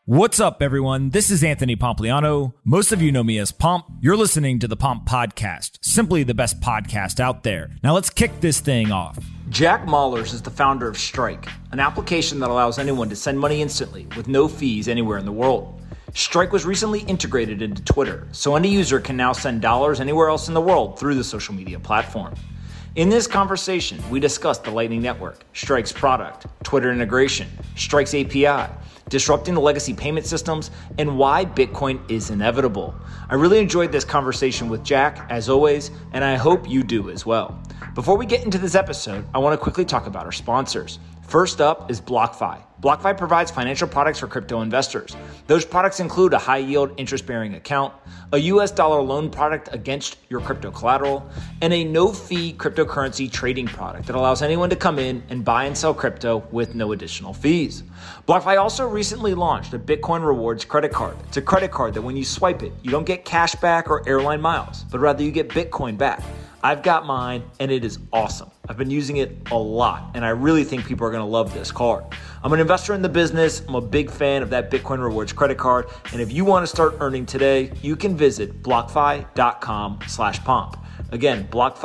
What's up, everyone? This is Anthony Pompliano. Most of you know me as Pomp. You're listening to the Pomp Podcast, simply the best podcast out there. Now let's kick this thing off. Jack Mallers is the founder of Strike, an application that allows anyone to send money instantly with no fees anywhere in the world. Strike was recently integrated into Twitter, so any user can now send dollars anywhere else in the world through the social media platform. In this conversation, we discussed the Lightning Network, Strike's product, Twitter integration, Strike's API, disrupting the legacy payment systems, and why Bitcoin is inevitable. I really enjoyed this conversation with Jack, as always, and I hope you do as well. Before we get into this episode, I want to quickly talk about our sponsors. First up is BlockFi. BlockFi provides financial products for crypto investors. Those products include a high-yield interest-bearing account, a US dollar loan product against your crypto collateral, and a no-fee cryptocurrency trading product that allows anyone to come in and buy and sell crypto with no additional fees. BlockFi also recently launched a Bitcoin Rewards credit card. It's a credit card that when you swipe it, you don't get cash back or airline miles, but rather you get Bitcoin back. I've got mine, and it is awesome. I've been using it a lot, and I really think people are going to love this card. I'm an investor in the business. I'm a big fan of that Bitcoin Rewards credit card, and if you want to start earning today, you can visit blockfi.com/pomp. Again,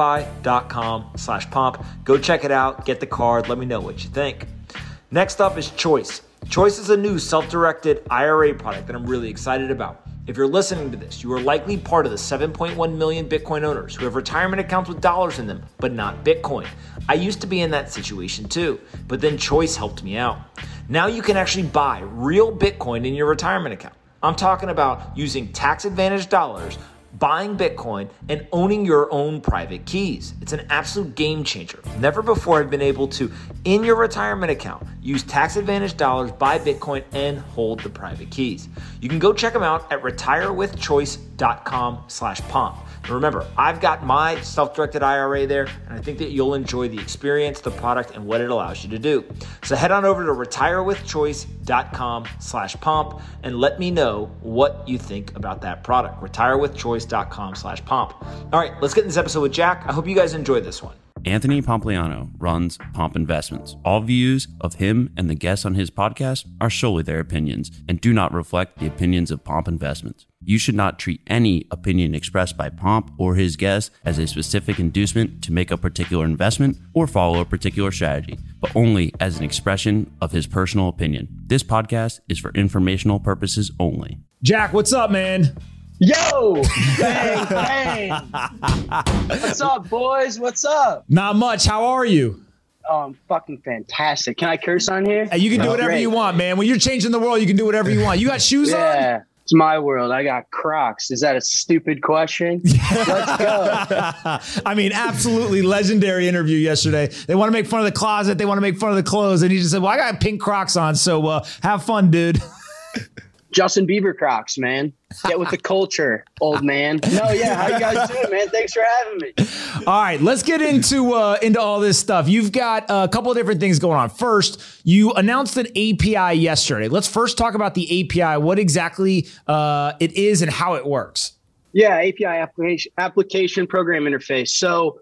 blockfi.com/pomp. Go check it out, get the card, let me know what you think. Next up is Choice. Choice is a new self-directed IRA product that I'm really excited about. If you're listening to this, you are likely part of the 7.1 million Bitcoin owners who have retirement accounts with dollars in them, but not Bitcoin. I used to be in that situation too, but then Choice helped me out. Now you can actually buy real Bitcoin in your retirement account. I'm talking about using tax-advantaged dollars, buying Bitcoin, and owning your own private keys. It's an absolute game changer. Never before have been able to, in your retirement account, use tax-advantaged dollars, buy Bitcoin, and hold the private keys. You can go check them out at retirewithchoice.com/pomp. And remember, I've got my self-directed IRA there, and I think that you'll enjoy the experience, the product, and what it allows you to do. So head on over to retirewithchoice.com/pomp and let me know what you think about that product. retirewithchoice.com/pomp. All right, let's get in this episode with Jack. I hope you guys enjoy this one. Anthony Pompliano runs Pomp Investments. All views of him and the guests on his podcast are solely their opinions and do not reflect the opinions of Pomp Investments. You should not treat any opinion expressed by Pomp or his guests as a specific inducement to make a particular investment or follow a particular strategy, but only as an expression of his personal opinion. This podcast is for informational purposes only. Jack, what's up, man? Yo! Bang, bang! What's up, boys? What's up? Not much. How are you? Oh, I'm fucking fantastic. Can I curse on here? Hey, you can do whatever you want, man. When you're changing the world, you can do whatever you want. You got shoes on? Yeah, it's my world. I got Crocs. Is that a stupid question? Let's go. I mean, absolutely legendary interview yesterday. They want to make fun of the closet. They want to make fun of the clothes. And he just said, well, I got pink Crocs on, so have fun, dude. Justin Bieber Crocs, man. Get with the culture, old man. No, yeah, how you guys doing, man? Thanks for having me. All right, let's get into all this stuff. You've got a couple of different things going on. First, you announced an API yesterday. Let's first talk about the API, what exactly it is and how it works. Yeah, API application program interface. So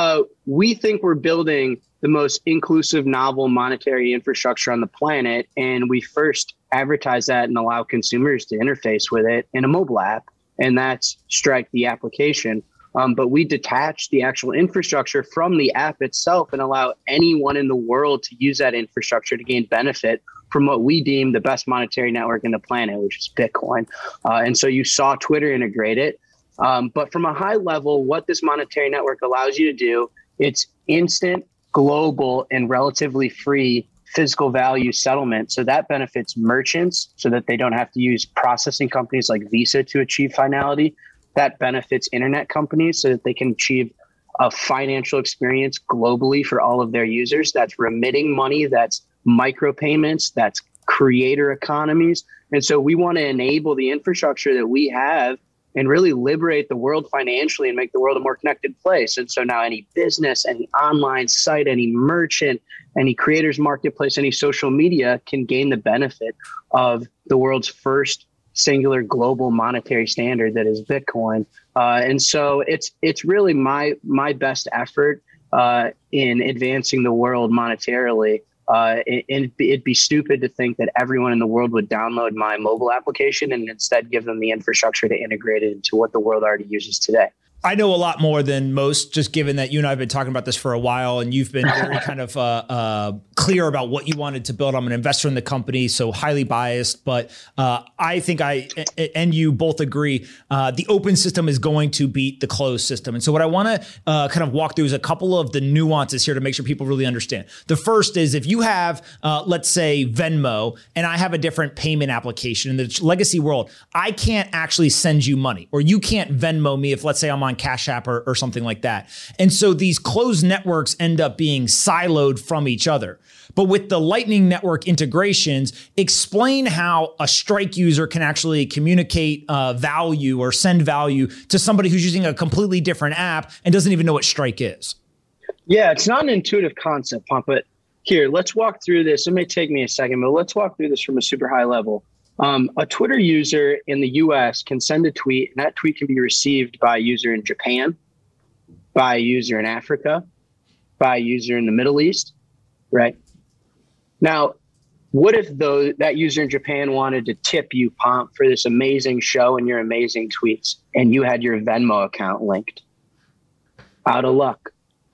we think we're building the most inclusive, novel monetary infrastructure on the planet. And we first advertise that and allow consumers to interface with it in a mobile app. And that's Strike, the application. But we detach the actual infrastructure from the app itself and allow anyone in the world to use that infrastructure to gain benefit from what we deem the best monetary network in the planet, which is Bitcoin. And so you saw Twitter integrate it. But from a high level, what this monetary network allows you to do, it's instant, global, and relatively free physical value settlement. So that benefits merchants so that they don't have to use processing companies like Visa to achieve finality. That benefits internet companies so that they can achieve a financial experience globally for all of their users. That's remitting money, that's micropayments, that's creator economies. And so we want to enable the infrastructure that we have and really liberate the world financially and make the world a more connected place. And so now any business, any online site, any merchant, any creators marketplace, any social media can gain the benefit of the world's first singular global monetary standard that is Bitcoin. And so it's really my best effort in advancing the world monetarily. It'd be stupid to think that everyone in the world would download my mobile application and instead give them the infrastructure to integrate it into what the world already uses today. I know a lot more than most, just given that you and I have been talking about this for a while, and you've been very kind of clear about what you wanted to build. I'm an investor in the company, so highly biased, but I think I and you both agree the open system is going to beat the closed system. And so what I want to kind of walk through is a couple of the nuances here to make sure people really understand. The first is if you have, let's say, Venmo, and I have a different payment application in the legacy world, I can't actually send you money, or you can't Venmo me if, let's say, I'm on Cash App or something like that. And so these closed networks end up being siloed from each other. But with the Lightning Network integrations, explain how a Strike user can actually communicate value or send value to somebody who's using a completely different app and doesn't even know what Strike is. Yeah, it's not an intuitive concept, Pump, but here, let's walk through this. It may take me a second, but let's walk through this from a super high level. A Twitter user in the US can send a tweet, and that tweet can be received by a user in Japan, by a user in Africa, by a user in the Middle East, right? Now, what if that user in Japan wanted to tip you, Pomp, for this amazing show and your amazing tweets, and you had your Venmo account linked? Out of luck.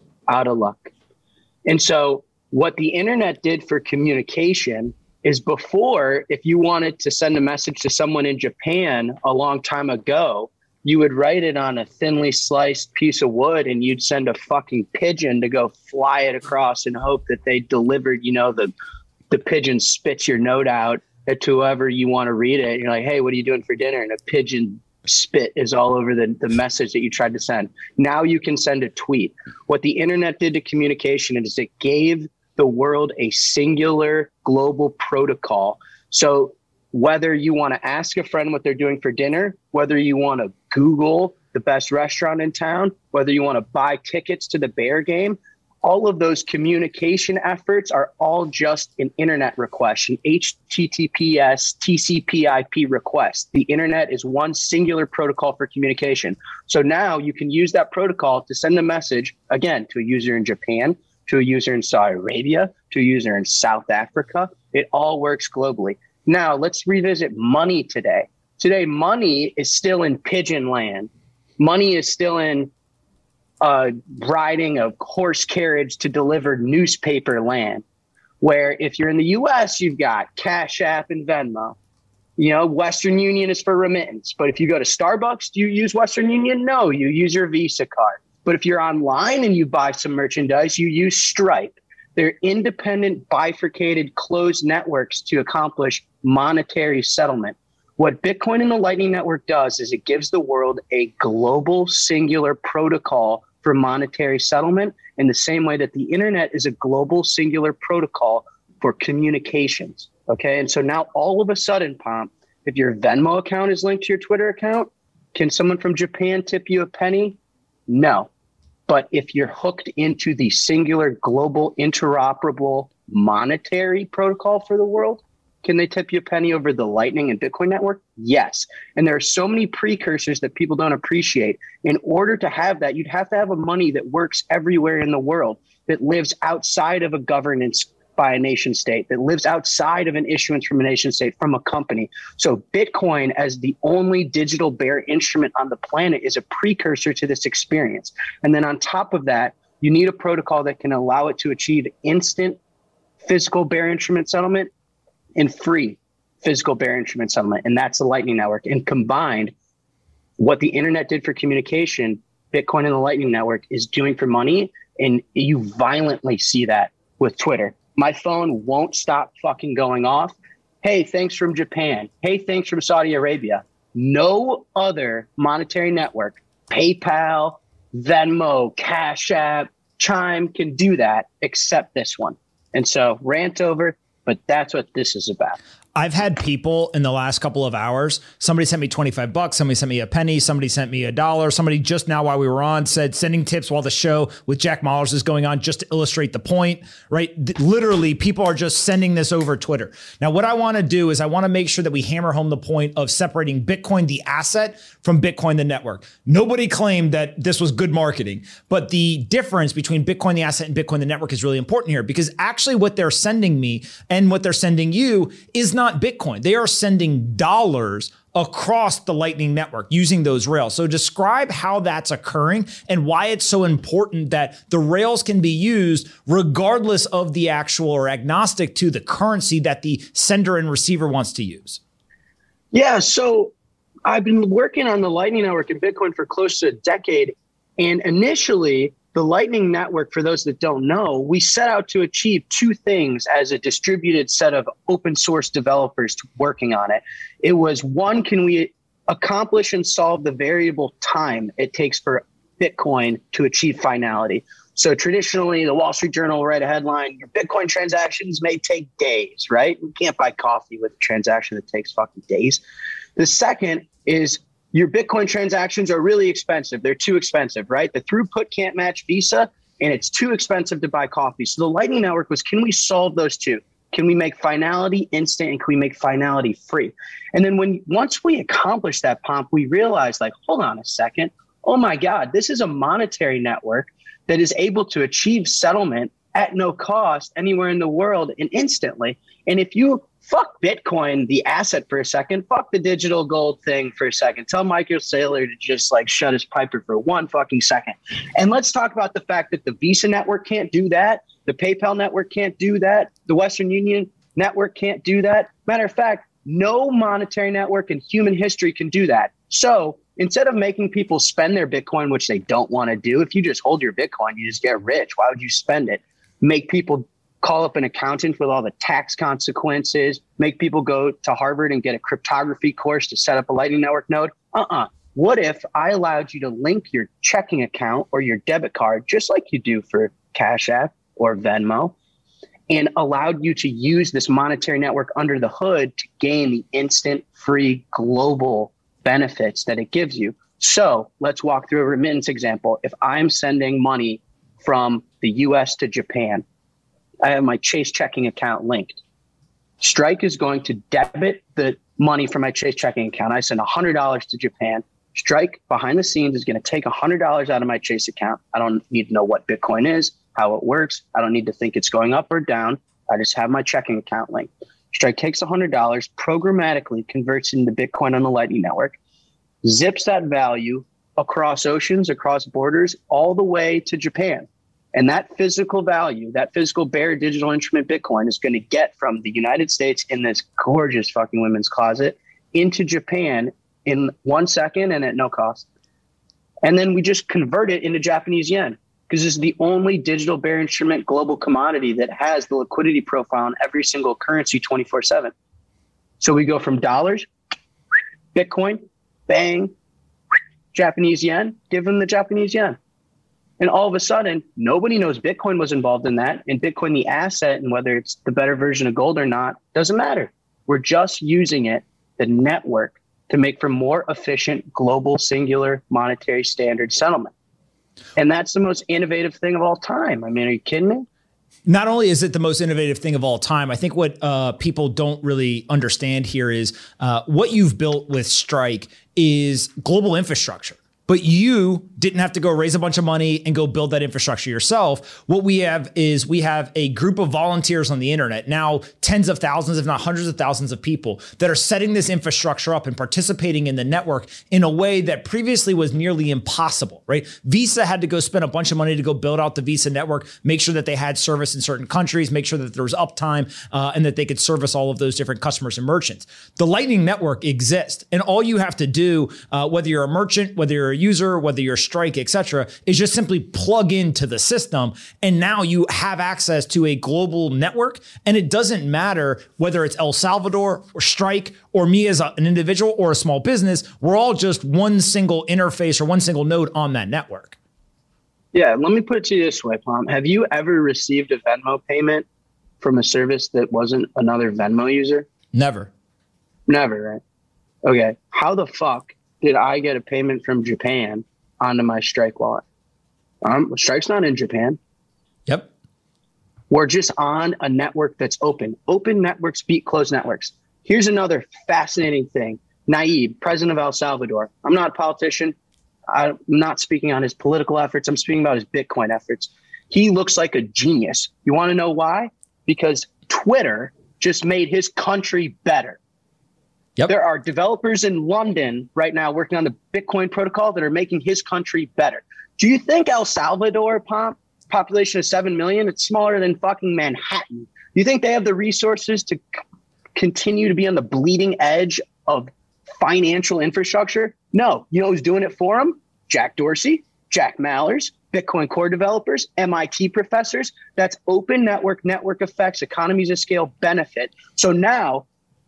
And so what the internet did for communication is before, if you wanted to send a message to someone in Japan a long time ago, you would write it on a thinly sliced piece of wood and you'd send a fucking pigeon to go fly it across and hope that they delivered, the pigeon spits your note out to whoever you want to read it. You're like, hey, what are you doing for dinner? And a pigeon spit is all over the message that you tried to send. Now you can send a tweet. What the internet did to communication is it gave the world a singular global protocol. So whether you want to ask a friend what they're doing for dinner, whether you want to Google the best restaurant in town, whether you want to buy tickets to the Bear game, all of those communication efforts are all just an internet request, an HTTPS TCP/IP request. The internet is one singular protocol for communication. So now you can use that protocol to send a message, again, to a user in Japan, to a user in Saudi Arabia, to a user in South Africa. It all works globally. Now, let's revisit money today. Today, money is still in pigeon land. Money is still in riding a horse carriage to deliver newspaper land, where if you're in the U.S., you've got Cash App and Venmo. Western Union is for remittance. But if you go to Starbucks, do you use Western Union? No, you use your Visa card. But if you're online and you buy some merchandise, you use Stripe. They're independent, bifurcated, closed networks to accomplish monetary settlement. What Bitcoin and the Lightning Network does is it gives the world a global, singular protocol for monetary settlement in the same way that the internet is a global, singular protocol for communications. Okay. And so now all of a sudden, Pomp, if your Venmo account is linked to your Twitter account, can someone from Japan tip you a penny? No. But if you're hooked into the singular, global, interoperable monetary protocol for the world, can they tip you a penny over the Lightning and Bitcoin network? Yes. And there are so many precursors that people don't appreciate. In order to have that, you'd have to have a money that works everywhere in the world, that lives outside of a governance by a nation state, that lives outside of an issuance from a nation state, from a company. So Bitcoin, as the only digital bearer instrument on the planet, is a precursor to this experience. And then on top of that, you need a protocol that can allow it to achieve instant physical bearer instrument settlement and free physical bearer instrument settlement. And that's the Lightning Network. And combined, what the internet did for communication, Bitcoin and the Lightning Network is doing for money. And you violently see that with Twitter. My phone won't stop fucking going off. Hey, thanks from Japan. Hey, thanks from Saudi Arabia. No other monetary network, PayPal, Venmo, Cash App, Chime, can do that except this one. And so rant over, but that's what this is about. I've had people in the last couple of hours, somebody sent me $25, somebody sent me a penny, somebody sent me $1. Somebody just now while we were on said sending tips while the show with Jack Mallers is going on just to illustrate the point, right? Literally, people are just sending this over Twitter. Now, what I want to do is I want to make sure that we hammer home the point of separating Bitcoin, the asset, from Bitcoin, the network. Nobody claimed that this was good marketing, but the difference between Bitcoin, the asset, and Bitcoin, the network is really important here, because actually what they're sending me and what they're sending you is not Bitcoin. They are sending dollars across the Lightning Network using those rails. So describe how that's occurring and why it's so important that the rails can be used regardless of the actual or agnostic to the currency that the sender and receiver wants to use. Yeah, so I've been working on the Lightning Network and Bitcoin for close to a decade. And initially, the Lightning Network, for those that don't know, we set out to achieve two things as a distributed set of open source developers working on it. It was, one, can we accomplish and solve the variable time it takes for Bitcoin to achieve finality? So traditionally, the Wall Street Journal will write a headline, your Bitcoin transactions may take days, right? You can't buy coffee with a transaction that takes fucking days. The second is, your Bitcoin transactions are really expensive. They're too expensive, right? The throughput can't match Visa, and it's too expensive to buy coffee. So the Lightning Network was, can we solve those two? Can we make finality instant, and can we make finality free? And then once we accomplished that, Pomp, we realized, like, hold on a second. Oh my God, this is a monetary network that is able to achieve settlement at no cost anywhere in the world and instantly. And if you fuck Bitcoin, the asset, for a second, fuck the digital gold thing for a second. Tell Michael Saylor to just like shut his piper for 1 fucking second. And let's talk about the fact that the Visa network can't do that. The PayPal network can't do that. The Western Union network can't do that. Matter of fact, no monetary network in human history can do that. So instead of making people spend their Bitcoin, which they don't want to do, if you just hold your Bitcoin, you just get rich. Why would you spend it? Make people call up an accountant with all the tax consequences, make people go to Harvard and get a cryptography course to set up a Lightning Network node. What if I allowed you to link your checking account or your debit card, just like you do for Cash App or Venmo, and allowed you to use this monetary network under the hood to gain the instant free global benefits that it gives you? So let's walk through a remittance example. If I'm sending money from the US to Japan, I have my Chase checking account linked. Strike is going to debit the money from my Chase checking account. I send $100 to Japan. Strike behind the scenes is going to take $100 out of my Chase account. I don't need to know what Bitcoin is, how it works. I don't need to think it's going up or down. I just have my checking account linked. Strike takes $100, programmatically converts it into Bitcoin on the Lightning Network, zips that value across oceans, across borders, all the way to Japan. And that physical value, that physical bare digital instrument Bitcoin is going to get from the United States in this gorgeous fucking women's closet into Japan in 1 second and at no cost. And then we just convert it into Japanese yen, because this is the only digital bare instrument global commodity that has the liquidity profile in every single currency 24/7. So we go from dollars, Bitcoin, bang, Japanese yen, give them the Japanese yen. And all of a sudden, nobody knows Bitcoin was involved in that. And Bitcoin, the asset, and whether it's the better version of gold or not, doesn't matter. We're just using it, the network, to make for more efficient global singular monetary standard settlement. And that's the most innovative thing of all time. I mean, are you kidding me? Not only is it the most innovative thing of all time, I think what people don't really understand here is what you've built with Strike is global infrastructure. But you didn't have to go raise a bunch of money and go build that infrastructure yourself. What we have is we have a group of volunteers on the internet, now tens of thousands, if not hundreds of thousands of people that are setting this infrastructure up and participating in the network in a way that previously was nearly impossible, right? Visa had to go spend a bunch of money to go build out the Visa network, make sure that they had service in certain countries, make sure that there was uptime and that they could service all of those different customers and merchants. The Lightning Network exists, and all you have to do, whether you're a merchant, whether you're a user, whether you're Strike, et cetera, is just simply plug into the system. And now you have access to a global network. And it doesn't matter whether it's El Salvador or Strike or me as an individual or a small business. We're all just one single interface or one single node on that network. Yeah, let me put it to you this way, Pom. Have you ever received a Venmo payment from a service that wasn't another Venmo user? Never. Never, right? Okay. How the fuck did I get a payment from Japan onto my Strike wallet? Strike's not in Japan. Yep. We're just on a network that's open. Open networks beat closed networks. Here's another fascinating thing. Nayib, president of El Salvador. I'm not a politician. I'm not speaking on his political efforts. I'm speaking about his Bitcoin efforts. He looks like a genius. You want to know why? Because Twitter just made his country better. Yep. There are developers in London right now working on the Bitcoin protocol that are making his country better. Do you think El Salvador, population of 7 million, it's smaller than fucking Manhattan? Do you think they have the resources to continue to be on the bleeding edge of financial infrastructure? No. You know who's doing it for them? Jack Dorsey, Jack Mallers, Bitcoin core developers, MIT professors. That's open network effects, economies of scale benefit. So now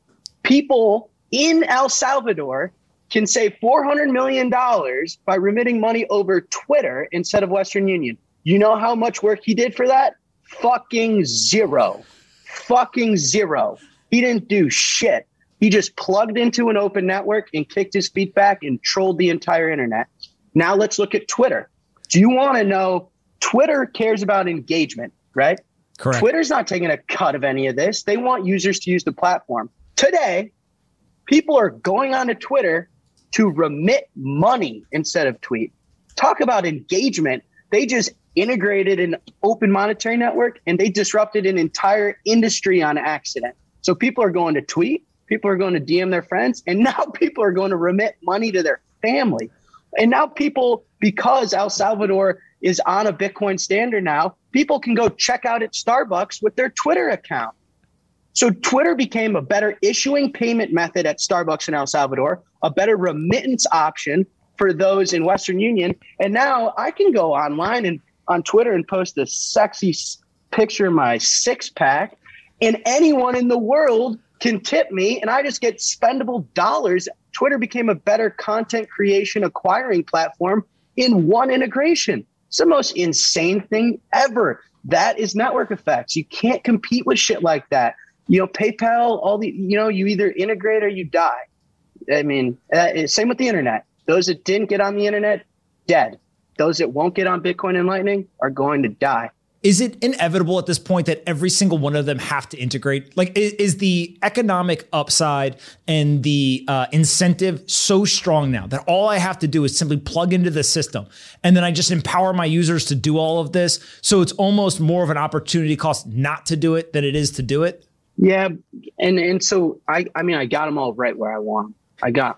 people in El Salvador can save $400 million by remitting money over Twitter instead of Western Union. You know how much work he did for that? Fucking zero. Fucking zero. He didn't do shit. He just plugged into an open network and kicked his feet back and trolled the entire internet. Now let's look at Twitter. Do you want to know? Twitter cares about engagement, right? Correct. Twitter's not taking a cut of any of this. They want users to use the platform. Today, people are going onto Twitter to remit money instead of tweet. Talk about engagement. They just integrated an open monetary network and they disrupted an entire industry on accident. So people are going to tweet, people are going to DM their friends, and now people are going to remit money to their family. And now people, because El Salvador is on a Bitcoin standard now, people can go check out at Starbucks with their Twitter account. So Twitter became a better issuing payment method at Starbucks in El Salvador, a better remittance option for those in Western Union. And now I can go online and on Twitter and post a sexy picture of my six pack, and anyone in the world can tip me and I just get spendable dollars. Twitter became a better content creation acquiring platform in one integration. It's the most insane thing ever. That is network effects. You can't compete with shit like that. You know, PayPal, you either integrate or you die. I mean, same with the internet. Those that didn't get on the internet, dead. Those that won't get on Bitcoin and Lightning are going to die. Is it inevitable at this point that every single one of them have to integrate? Like, is the economic upside and the incentive so strong now that all I have to do is simply plug into the system and then I just empower my users to do all of this? So it's almost more of an opportunity cost not to do it than it is to do it? Yeah. And so, I got them all right where I want them. I got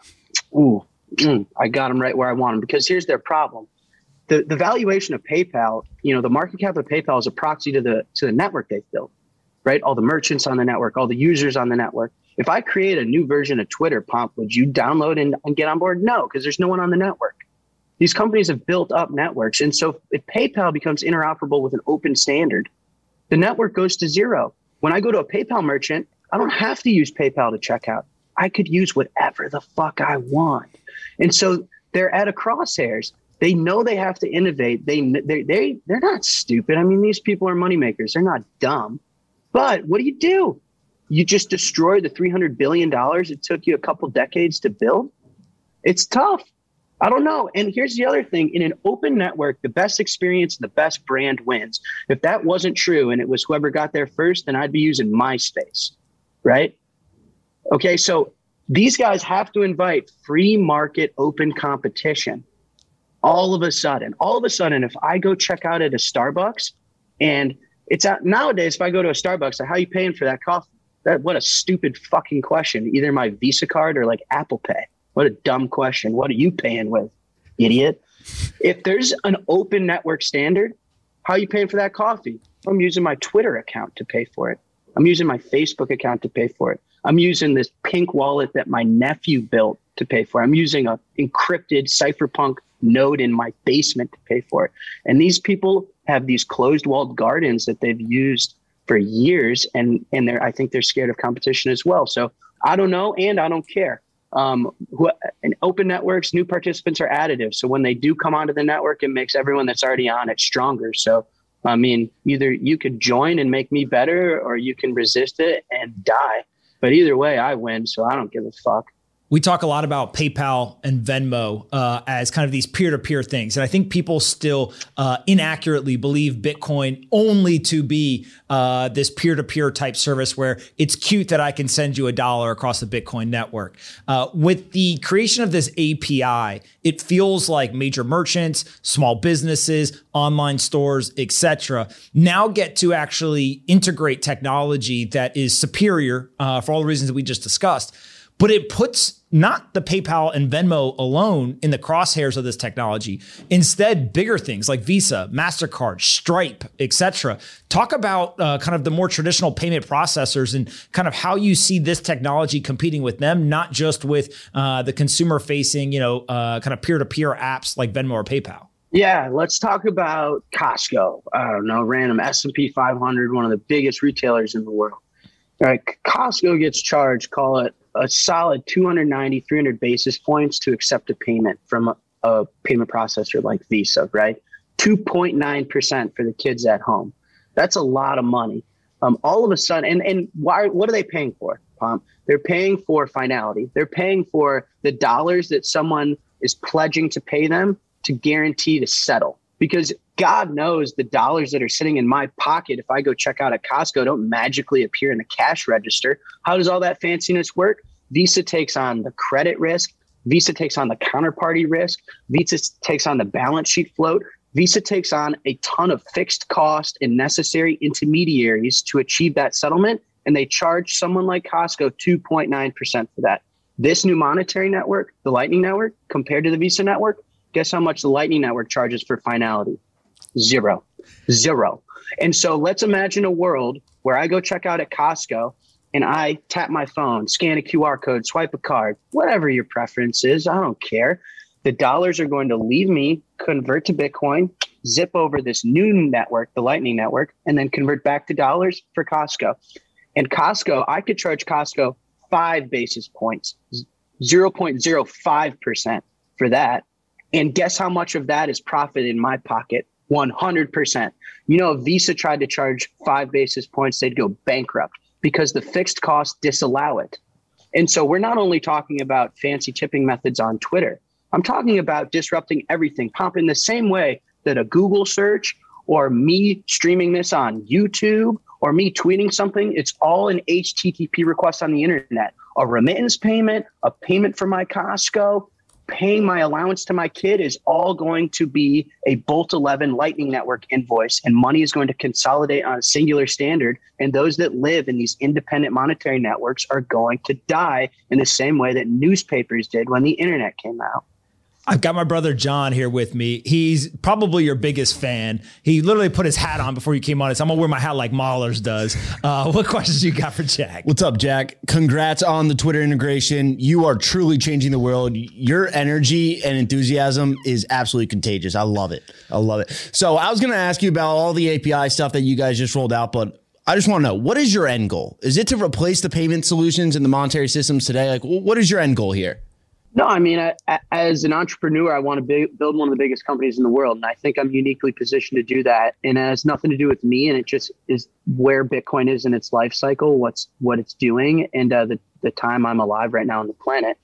them right where I want them, because here's their problem. The valuation of PayPal, the market cap of PayPal is a proxy to the network they've built, right? All the merchants on the network, all the users on the network. If I create a new version of Twitter, Pomp, would you download and get on board? No, because there's no one on the network. These companies have built up networks. And so if PayPal becomes interoperable with an open standard, the network goes to zero. When I go to a PayPal merchant, I don't have to use PayPal to check out. I could use whatever the fuck I want. And so they're at a crosshairs. They know they have to innovate. They're not stupid. I mean, these people are moneymakers. They're not dumb. But what do? You just destroy the $300 billion it took you a couple decades to build? It's tough. I don't know. And here's the other thing. In an open network, the best experience and the best brand wins. If that wasn't true and it was whoever got there first, then I'd be using MySpace, right? Okay, so these guys have to invite free market open competition. All of a sudden, if I go check out at a Starbucks, and it's out nowadays, if I go to a Starbucks, how are you paying for that coffee? What a stupid fucking question. Either my Visa card or like Apple Pay. What a dumb question. What are you paying with, idiot? If there's an open network standard, how are you paying for that coffee? I'm using my Twitter account to pay for it. I'm using my Facebook account to pay for it. I'm using this pink wallet that my nephew built to pay for it. I'm using an encrypted cypherpunk node in my basement to pay for it. And these people have these closed walled gardens that they've used for years. And I think they're scared of competition as well. So I don't know. And I don't care. In open networks, new participants are additive. So when they do come onto the network, it makes everyone that's already on it stronger. So, I mean, either you could join and make me better, or you can resist it and die. But either way, I win, so I don't give a fuck. We talk a lot about PayPal and Venmo as kind of these peer-to-peer things. And I think people still inaccurately believe Bitcoin only to be this peer-to-peer type service where it's cute that I can send you $1 across the Bitcoin network. With the creation of this API, it feels like major merchants, small businesses, online stores, etc., now get to actually integrate technology that is superior for all the reasons that we just discussed. But it puts not the PayPal and Venmo alone in the crosshairs of this technology. Instead, bigger things like Visa, MasterCard, Stripe, etc. Talk about kind of the more traditional payment processors and kind of how you see this technology competing with them, not just with the consumer-facing, kind of peer-to-peer apps like Venmo or PayPal. Yeah, let's talk about Costco. I don't know, random S&P 500, one of the biggest retailers in the world. All right, Costco gets charged, call it a solid 290, 300 basis points to accept a payment from a payment processor like Visa, right? 2.9% for the kids at home. That's a lot of money. All of a sudden, and why? What are they paying for, Pomp? They're paying for finality. They're paying for the dollars that someone is pledging to pay them to guarantee to settle. Because God knows the dollars that are sitting in my pocket, if I go check out at Costco, don't magically appear in the cash register. How does all that fanciness work? Visa takes on the credit risk. Visa takes on the counterparty risk. Visa takes on the balance sheet float. Visa takes on a ton of fixed cost and necessary intermediaries to achieve that settlement. And they charge someone like Costco 2.9% for that. This new monetary network, the Lightning Network, compared to the Visa network, guess how much the Lightning Network charges for finality? Zero. And so let's imagine a world where I go check out at Costco and I tap my phone, scan a QR code, swipe a card, whatever your preference is, I don't care. The dollars are going to leave me, convert to Bitcoin, zip over this new network, the Lightning Network, and then convert back to dollars for Costco. And Costco, I could charge Costco 5 basis points, 0.05% for that. And guess how much of that is profit in my pocket? 100%. If Visa tried to charge 5 basis points, they'd go bankrupt because the fixed costs disallow it. And so we're not only talking about fancy tipping methods on Twitter. I'm talking about disrupting everything. Pomp, in the same way that a Google search or me streaming this on YouTube or me tweeting something, it's all an HTTP request on the internet. A remittance payment, a payment for my Costco, paying my allowance to my kid is all going to be a Bolt 11 Lightning Network invoice, and money is going to consolidate on a singular standard. And those that live in these independent monetary networks are going to die in the same way that newspapers did when the internet came out. I've got my brother John here with me. He's probably your biggest fan. He literally put his hat on before you came on. So I'm gonna wear my hat like Mahlers does. What questions you got for Jack? What's up, Jack? Congrats on the Twitter integration. You are truly changing the world. Your energy and enthusiasm is absolutely contagious. I love it. So I was gonna ask you about all the API stuff that you guys just rolled out, but I just want to know, what is your end goal? Is it to replace the payment solutions and the monetary systems today? Like, what is your end goal here? No, I mean, as an entrepreneur, I want to build one of the biggest companies in the world. And I think I'm uniquely positioned to do that. And it has nothing to do with me. And it just is where Bitcoin is in its life cycle, what it's doing, and the time I'm alive right now on the planet.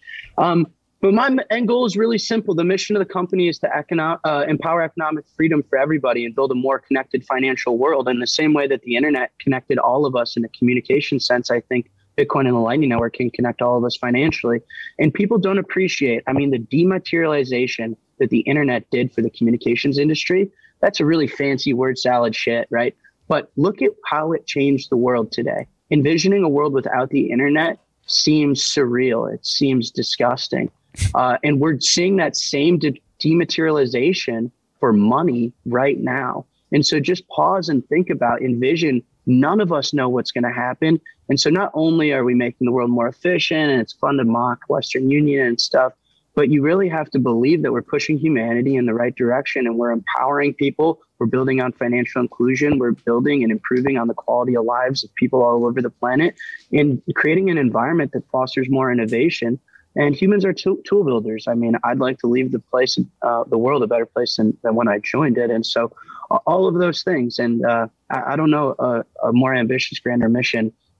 But my end goal is really simple. The mission of the company is to empower economic freedom for everybody and build a more connected financial world. In the same way that the internet connected all of us in a communication sense, I think Bitcoin and the Lightning Network can connect all of us financially. And people don't appreciate, the dematerialization that the internet did for the communications industry. That's a really fancy word salad shit, right? But look at how it changed the world today. Envisioning a world without the internet seems surreal. It seems disgusting. And we're seeing that same dematerialization for money right now. And so just pause and think about, envision, none of us know what's going to happen. And so not only are we making the world more efficient and it's fun to mock Western Union and stuff, but you really have to believe that we're pushing humanity in the right direction and we're empowering people. We're building on financial inclusion. We're building and improving on the quality of lives of people all over the planet and creating an environment that fosters more innovation. And humans are tool builders. I'd like to leave the world a better place than when I joined it. And so all of those things. And I don't know a more ambitious, grander mission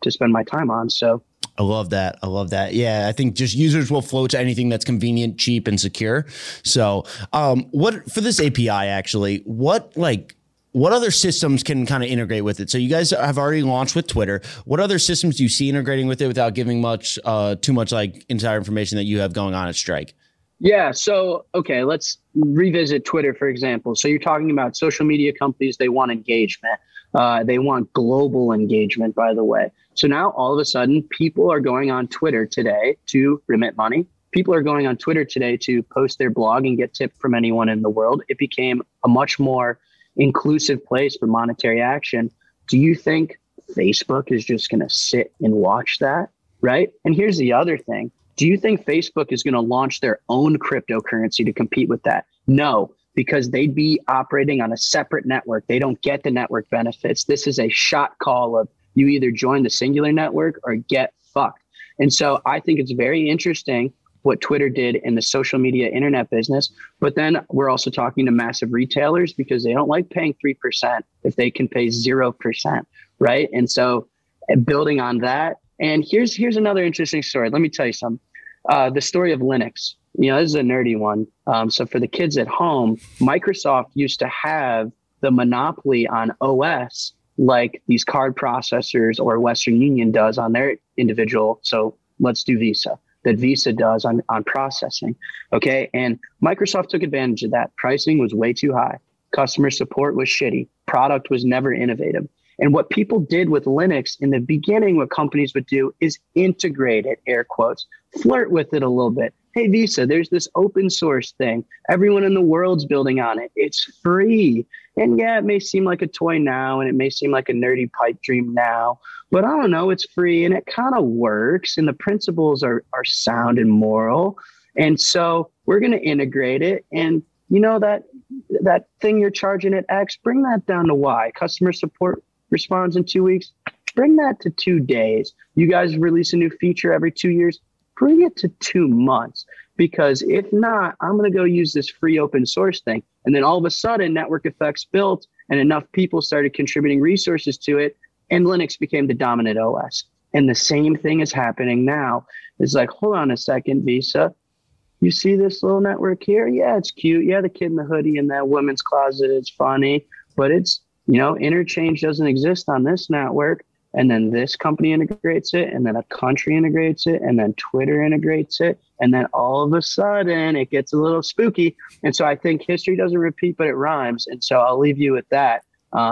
spend my time on. So I love that. Yeah, I think just users will flow to anything that's convenient, cheap, and secure. So what for this API actually, what other systems can kind of integrate with it? So you guys have already launched with Twitter. What other systems do you see integrating with it without giving too much like insider information that you have going on at Strike? Yeah. So, okay, let's revisit Twitter, for example. So you're talking about social media companies. They want engagement. They want global engagement, by the way. So now all of a sudden, people are going on Twitter today to remit money. People are going on Twitter today to post their blog and get tipped from anyone in the world. It became a much more inclusive place for monetary action. Do you think Facebook is just going to sit and watch that? Right. And here's the other thing. Do you think Facebook is going to launch their own cryptocurrency to compete with that? No, because they'd be operating on a separate network. They don't get the network benefits. This is a shot call of you either join the singular network or get fucked. And so I think it's very interesting what Twitter did in the social media internet business. But then we're also talking to massive retailers because they don't like paying 3% if they can pay 0%, right? And so building on that. And here's another interesting story. Let me tell you something. The story of Linux. You know, this is a nerdy one. So for the kids at home, Microsoft used to have the monopoly on OS like these card processors or Western Union does on their individual. So let's do Visa. That Visa does on processing. Okay. And Microsoft took advantage of that. Pricing was way too high. Customer support was shitty. Product was never innovative. And what people did with Linux in the beginning, what companies would do is integrate it, air quotes, flirt with it a little bit. Hey, Visa, there's this open source thing. Everyone in the world's building on it. It's free. And yeah, it may seem like a toy now, and it may seem like a nerdy pipe dream now, but I don't know, it's free and it kind of works. And the principles are sound and moral. And so we're going to integrate it. And you know, that thing you're charging at X, bring that down to Y. Customer support responds in 2 weeks. Bring that to 2 days. You guys release a new feature every 2 years. Bring it to 2 months, because if not, I'm going to go use this free open source thing. And then all of a sudden, network effects built and enough people started contributing resources to it, and Linux became the dominant OS. And the same thing is happening now. It's like, hold on a second, Visa. You see this little network here? Yeah, it's cute. Yeah, the kid in the hoodie in that women's closet is funny, but it's, you know, interchange doesn't exist on this network. And then this company integrates it, and then a country integrates it, and then Twitter integrates it. And then all of a sudden it gets a little spooky. And so I think history doesn't repeat, but it rhymes. And so I'll leave you with that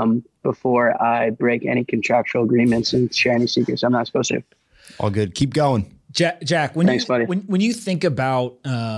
before I break any contractual agreements and share any secrets I'm not supposed to. All good. Keep going. Jack, Thanks, buddy. When you think about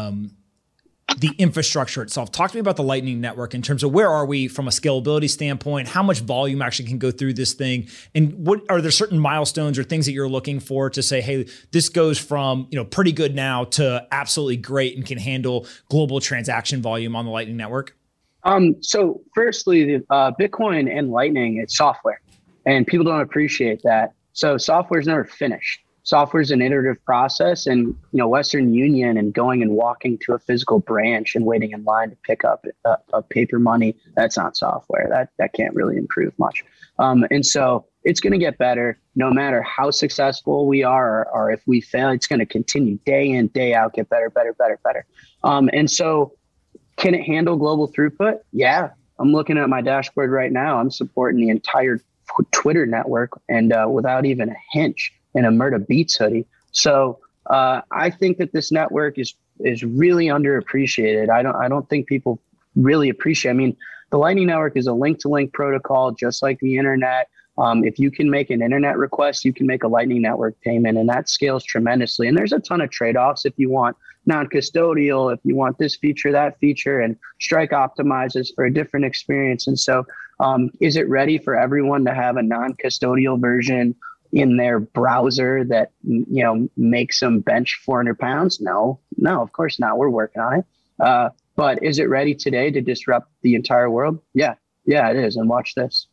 the infrastructure itself, talk to me about the Lightning Network in terms of where are we from a scalability standpoint, how much volume actually can go through this thing, and what are there certain milestones or things that you're looking for to say, hey, this goes from, you know, pretty good now to absolutely great and can handle global transaction volume on the Lightning Network? So firstly, Bitcoin and Lightning, it's software, and people don't appreciate that. So software is never finished. Software is an iterative process, and, you know, Western Union and going and walking to a physical branch and waiting in line to pick up a paper money, that's not software. That can't really improve much. And so it's going to get better no matter how successful we are, or if we fail, it's going to continue day in, day out, get better. And so can it handle global throughput? Yeah. I'm looking at my dashboard right now. I'm supporting the entire Twitter network, and without even a hinge, in a Murda Beats hoodie. So I think that this network is really underappreciated. I don't think people really appreciate. I mean, the Lightning Network is a link-to-link protocol, just like the internet. If you can make an internet request, you can make a Lightning Network payment, and that scales tremendously. And there's a ton of trade-offs if you want non-custodial, if you want this feature, that feature, and Strike optimizes for a different experience. And so is it ready for everyone to have a non-custodial version in their browser that, you know, makes them bench 400 pounds? No, of course not. We're working on it. But is it ready today to disrupt the entire world? Yeah, it is. And watch this.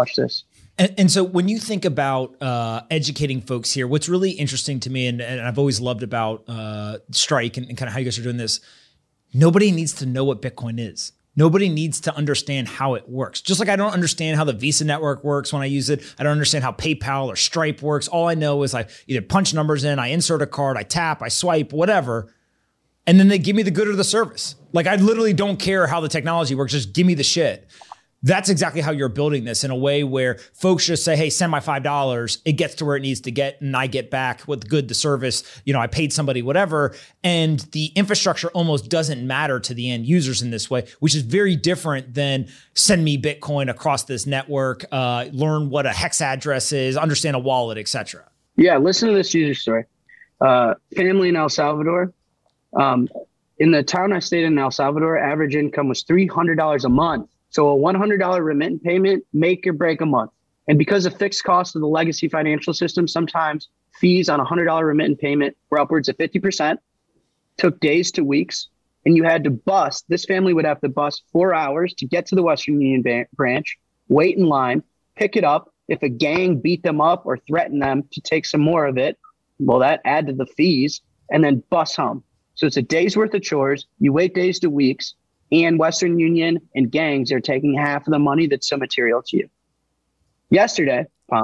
And so when you think about educating folks here, what's really interesting to me, and I've always loved about Strike and kind of how you guys are doing this, nobody needs to know what Bitcoin is. Nobody needs to understand how it works. Just like I don't understand how the Visa network works when I use it. I don't understand how PayPal or Stripe works. All I know is I either punch numbers in, I insert a card, I tap, I swipe, whatever. And then they give me the good or the service. Like I literally don't care how the technology works. Just give me the shit. That's exactly how you're building this in a way where folks just say, hey, send my $5. It gets to where it needs to get. And I get back with good, the service, I paid somebody, whatever. And the infrastructure almost doesn't matter to the end users in this way, which is very different than send me Bitcoin across this network, learn what a hex address is, understand a wallet, etc. Yeah. Listen to this user story. Family in El Salvador. In the town I stayed in El Salvador, average income was $300 a month. So a $100 remittance payment, make or break a month. And because of fixed costs of the legacy financial system, sometimes fees on a $100 remittance payment were upwards of 50%, took days to weeks. And you had to bus, this family would have to bus 4 hours to get to the Western Union branch, wait in line, pick it up. If a gang beat them up or threatened them to take some more of it, well, that added the fees, and then bus home. So it's a day's worth of chores. You wait days to weeks. And Western Union and gangs are taking half of the money that's so material to you. Yesterday,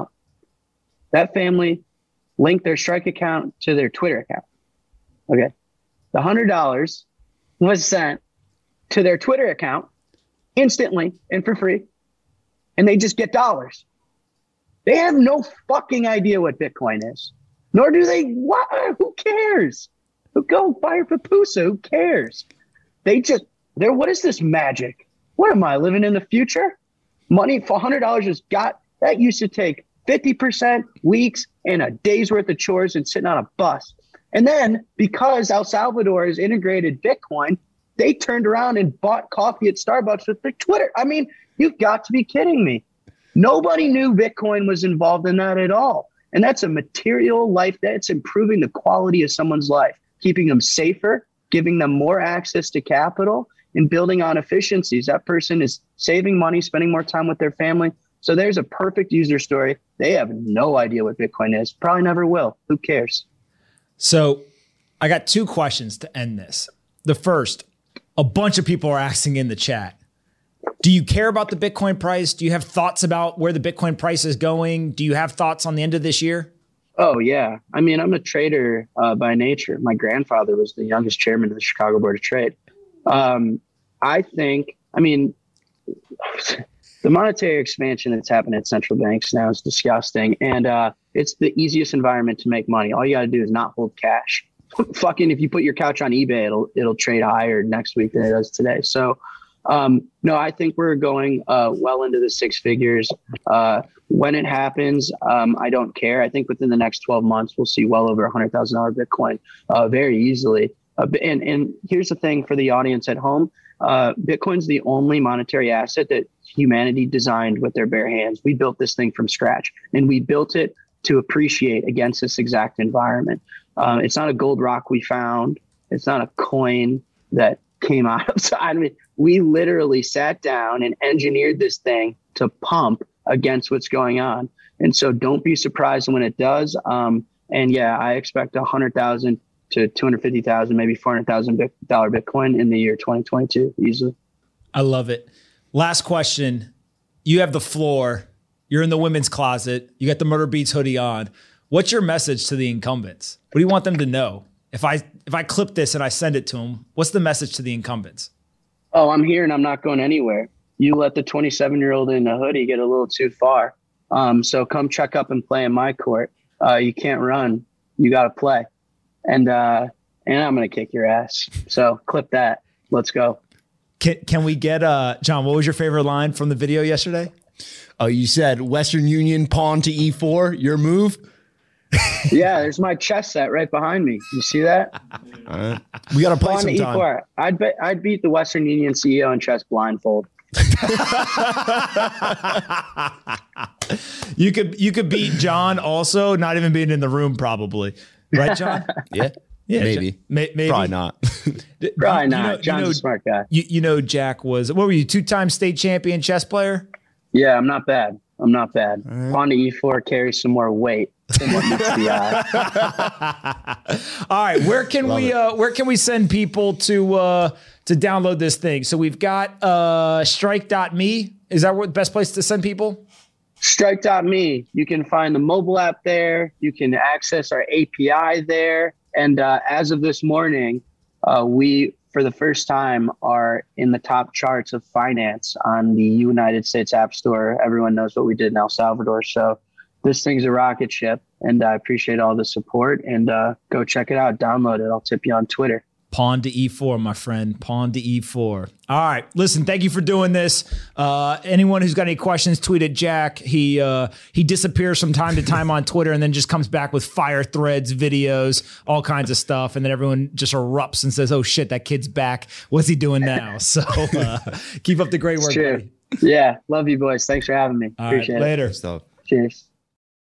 that family linked their Strike account to their Twitter account. Okay. The $100 was sent to their Twitter account instantly and for free. And they just get dollars. They have no fucking idea what Bitcoin is. Nor do they. What? Who cares? Go fire Papusa. Who cares? What is this magic? What am I, living in the future? Money for $100 that used to take 50% weeks and a day's worth of chores and sitting on a bus. And then because El Salvador has integrated Bitcoin, they turned around and bought coffee at Starbucks with their Twitter. I mean, you've got to be kidding me. Nobody knew Bitcoin was involved in that at all. And that's a material life that's improving the quality of someone's life, keeping them safer, giving them more access to capital, and building on efficiencies. That person is saving money, spending more time with their family. So there's a perfect user story. They have no idea what Bitcoin is. Probably never will. Who cares? So I got 2 questions to end this. The first, a bunch of people are asking in the chat, do you care about the Bitcoin price? Do you have thoughts about where the Bitcoin price is going? Do you have thoughts on the end of this year? Oh, yeah. I mean, I'm a trader by nature. My grandfather was the youngest chairman of the Chicago Board of Trade. I think, the monetary expansion that's happened at central banks now is disgusting. And it's the easiest environment to make money. All you got to do is not hold cash. Fucking, if you put your couch on eBay, it'll trade higher next week than it does today. So, no, I think we're going well into the 6 figures. When it happens, I don't care. I think within the next 12 months, we'll see well over $100,000 Bitcoin very easily. And here's the thing for the audience at home. Bitcoin's the only monetary asset that humanity designed with their bare hands. We built this thing from scratch, and we built it to appreciate against this exact environment. It's not a gold rock we found. It's not a coin that came out of. So, we literally sat down and engineered this thing to pump against what's going on. And so don't be surprised when it does. And yeah, I expect 100,000 to 250,000, maybe $400,000 Bitcoin in the year 2022 easily. I love it. Last question. You have the floor. You're in the women's closet. You got the Murder Beats hoodie on. What's your message to the incumbents? What do you want them to know? If I clip this and I send it to them, what's the message to the incumbents? Oh, I'm here and I'm not going anywhere. You let the 27-year-old in a hoodie get a little too far. So come check up and play in my court. You can't run. You got to play. And I'm going to kick your ass. So clip that. Let's go. Can we get, John, what was your favorite line from the video yesterday? Oh, you said Western Union pawn to E4, your move? Yeah, there's my chess set right behind me. You see that? We got to play pawn to sometime. E4. I'd beat the Western Union CEO in chess blindfold. You could beat John also, not even being in the room probably. Right, John? Yeah, maybe. Maybe. Probably not. Probably not. John's a smart guy. Jack was, what were you, 2-time state champion chess player? Yeah, I'm not bad. Pawn to E4 carries some more weight. than what meets the eye. All right, where can we send people to download this thing? So we've got strike.me. Is that what the best place to send people? Strike.me. You can find the mobile app there. You can access our API there. And as of this morning, we, for the first time, are in the top charts of finance on the United States App Store. Everyone knows what we did in El Salvador. So this thing's a rocket ship, and I appreciate all the support. And go check it out. Download it. I'll tip you on Twitter. Pawn to E4, my friend. Pawn to E4. All right. Listen, thank you for doing this. Anyone who's got any questions, tweet at Jack. He disappears from time to time on Twitter and then just comes back with fire threads, videos, all kinds of stuff. And then everyone just erupts and says, oh, shit, that kid's back. What's he doing now? So keep up the great work, buddy. Yeah. Love you, boys. Thanks for having me. All appreciate right, later. it. Cheers.